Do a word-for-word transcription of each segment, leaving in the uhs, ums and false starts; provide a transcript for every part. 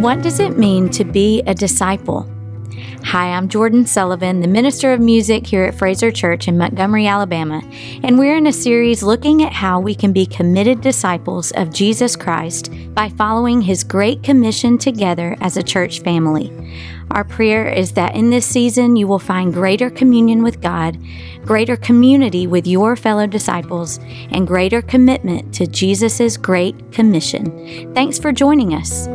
What does it mean to be a disciple? Hi, I'm Jordan Sullivan, the Minister of Music here at Fraser Church in Montgomery, Alabama, and we're in a series looking at how we can be committed disciples of Jesus Christ by following His Great Commission together as a church family. Our prayer is that in this season you will find greater communion with God, greater community with your fellow disciples, and greater commitment to Jesus' Great Commission. Thanks for joining us.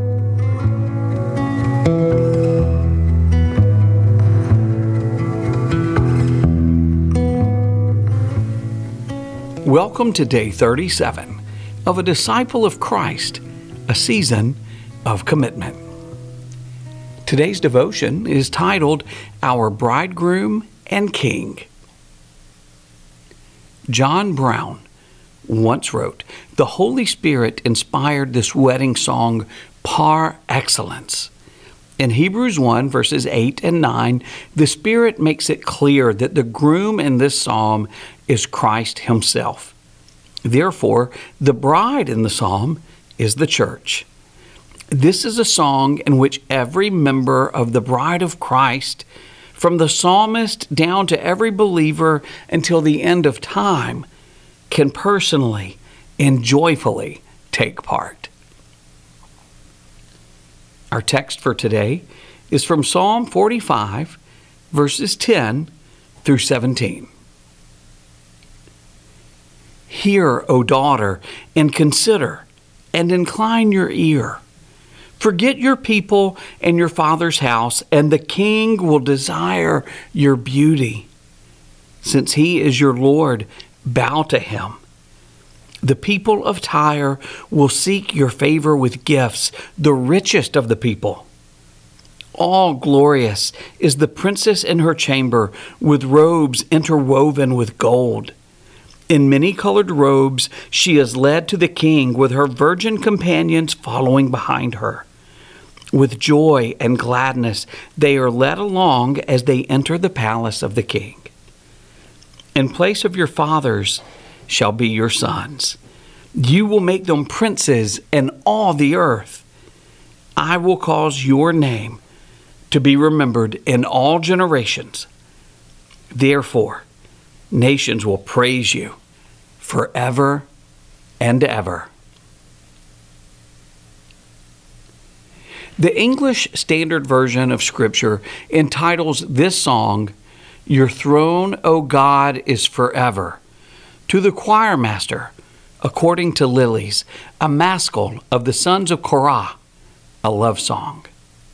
Welcome to day thirty-seven of A Disciple of Christ, a season of commitment. Today's devotion is titled, Our Bridegroom and King. John Brown once wrote, "The Holy Spirit inspired this wedding song par excellence." In Hebrews one, verses eight and nine, the Spirit makes it clear that the groom in this psalm is Christ Himself. Therefore, the bride in the psalm is the church. This is a song in which every member of the bride of Christ, from the psalmist down to every believer until the end of time, can personally and joyfully take part. Our text for today is from Psalm forty-five, verses ten through seventeen. Hear, O daughter, and consider, and incline your ear. Forget your people and your father's house, and the king will desire your beauty. Since he is your Lord, bow to him. The people of Tyre will seek your favor with gifts, the richest of the people. All glorious is the princess in her chamber, with robes interwoven with gold. In many-colored robes she is led to the king, with her virgin companions following behind her. With joy and gladness they are led along as they enter the palace of the king. In place of your fathers shall be your sons. You will make them princes in all the earth. I will cause your name to be remembered in all generations. Therefore, nations will praise you forever and ever. The English Standard Version of Scripture entitles this song, Your Throne, O God, is Forever, to the choir master, according to Lilies, a maskil of the sons of Korah, a love song.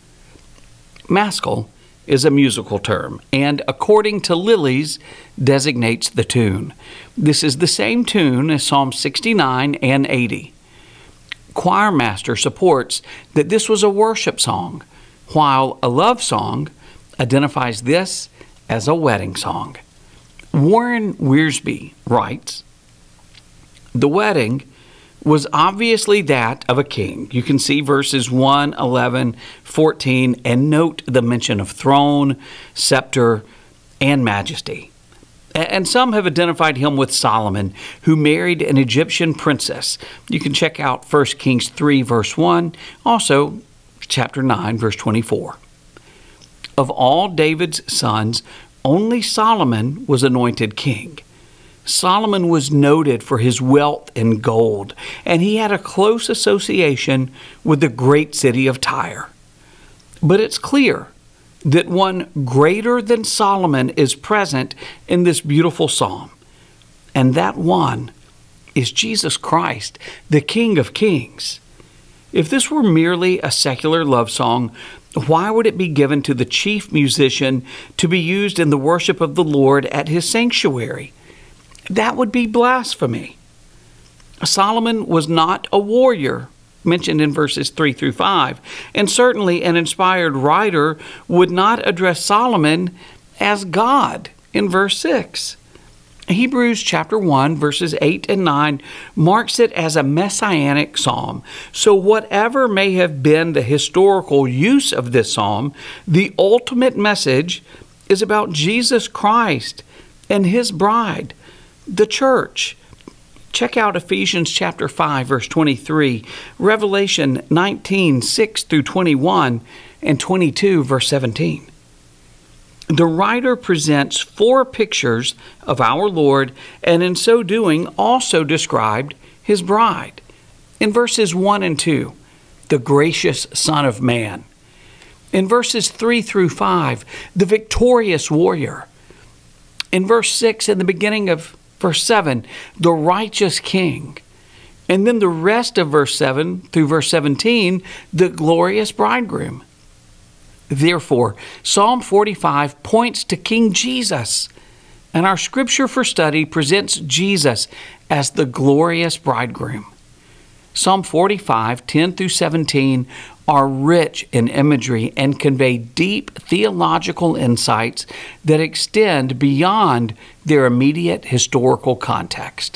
Maskil is a musical term, and according to Lilies, designates the tune. This is the same tune as Psalm sixty-nine and eighty. Choir master supports that this was a worship song, while a love song identifies this as a wedding song. Warren Wiersbe writes, the wedding was obviously that of a king. You can see verses one, eleven, fourteen, and note the mention of throne, scepter, and majesty. And some have identified him with Solomon, who married an Egyptian princess. You can check out First Kings three, verse one, also chapter nine, verse twenty-four. Of all David's sons, only Solomon was anointed king. Solomon was noted for his wealth in gold, and he had a close association with the great city of Tyre. But it's clear that one greater than Solomon is present in this beautiful psalm, and that one is Jesus Christ, the King of Kings. If this were merely a secular love song, why would it be given to the chief musician to be used in the worship of the Lord at his sanctuary? That would be blasphemy. Solomon was not a warrior, mentioned in verses three through five, and certainly an inspired writer would not address Solomon as God in verse six. Hebrews chapter one, verses eight and nine marks it as a messianic psalm. So whatever may have been the historical use of this psalm, the ultimate message is about Jesus Christ and His bride, the church. Check out Ephesians chapter five, verse twenty-three, Revelation nineteen, six through twenty-one, and twenty-two, verse seventeen. The writer presents four pictures of our Lord, and in so doing also described his bride. In verses one and two, the gracious Son of Man. In verses three through five, the victorious warrior. In verse six, in the beginning of verse seven, the righteous king. And then the rest of verse seven through verse seventeen, the glorious bridegroom. Therefore, Psalm forty-five points to King Jesus, and our scripture for study presents Jesus as the glorious bridegroom. Psalm forty-five, ten through seventeen are rich in imagery and convey deep theological insights that extend beyond their immediate historical context.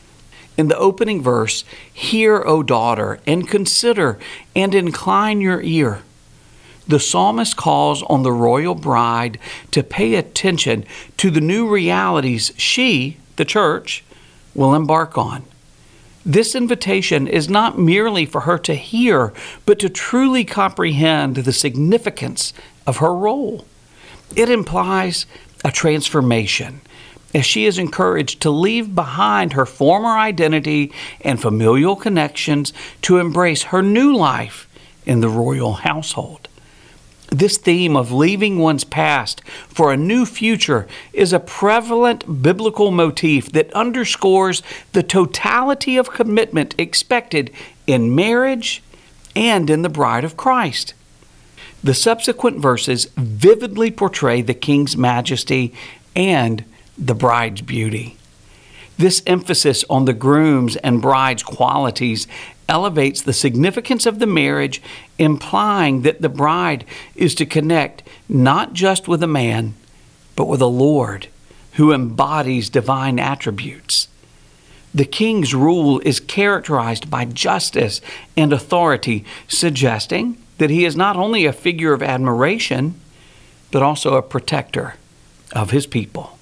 In the opening verse, "Hear, O daughter, and consider, and incline your ear," the psalmist calls on the royal bride to pay attention to the new realities she, the church, will embark on. This invitation is not merely for her to hear, but to truly comprehend the significance of her role. It implies a transformation, as she is encouraged to leave behind her former identity and familial connections to embrace her new life in the royal household. This theme of leaving one's past for a new future is a prevalent biblical motif that underscores the totality of commitment expected in marriage and in the bride of Christ. The subsequent verses vividly portray the king's majesty and the bride's beauty. This emphasis on the groom's and bride's qualities elevates the significance of the marriage, implying that the bride is to connect not just with a man, but with a Lord who embodies divine attributes. The king's rule is characterized by justice and authority, suggesting that he is not only a figure of admiration, but also a protector of his people.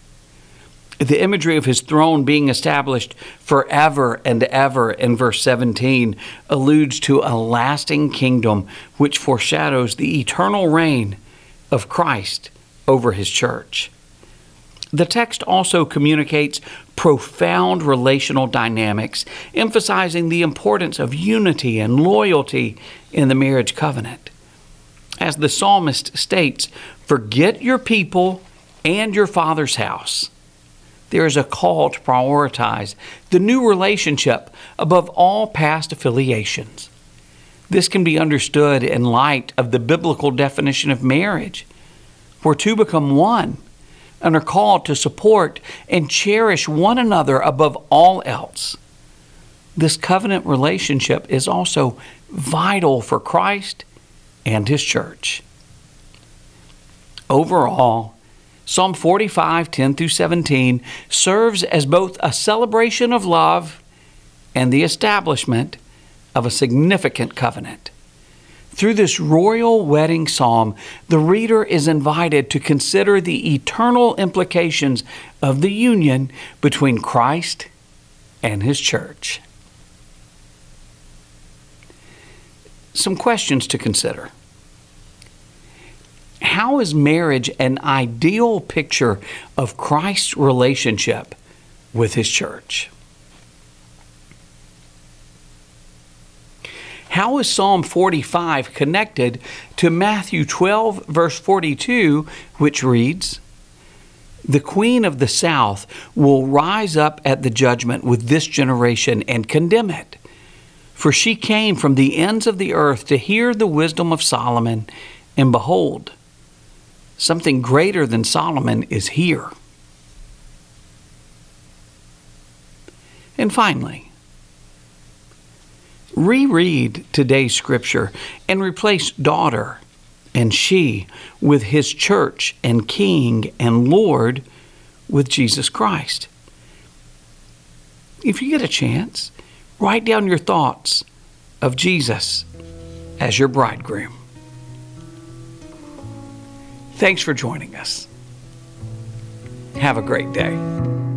The imagery of his throne being established forever and ever in verse seventeen alludes to a lasting kingdom which foreshadows the eternal reign of Christ over his church. The text also communicates profound relational dynamics, emphasizing the importance of unity and loyalty in the marriage covenant. As the psalmist states, "Forget your people and your father's house." There is a call to prioritize the new relationship above all past affiliations. This can be understood in light of the biblical definition of marriage, where two become one and are called to support and cherish one another above all else. This covenant relationship is also vital for Christ and his church. Overall, Psalm forty-five, ten through seventeen serves as both a celebration of love and the establishment of a significant covenant. Through this royal wedding psalm, the reader is invited to consider the eternal implications of the union between Christ and his church. Some questions to consider. How is marriage an ideal picture of Christ's relationship with his church? How is Psalm forty-five connected to Matthew twelve, verse forty-two, which reads, "The queen of the south will rise up at the judgment with this generation and condemn it. For she came from the ends of the earth to hear the wisdom of Solomon, and behold, something greater than Solomon is here." And finally, reread today's scripture and replace daughter and she with his church and king and Lord with Jesus Christ. If you get a chance, write down your thoughts of Jesus as your bridegroom. Thanks for joining us. Have a great day.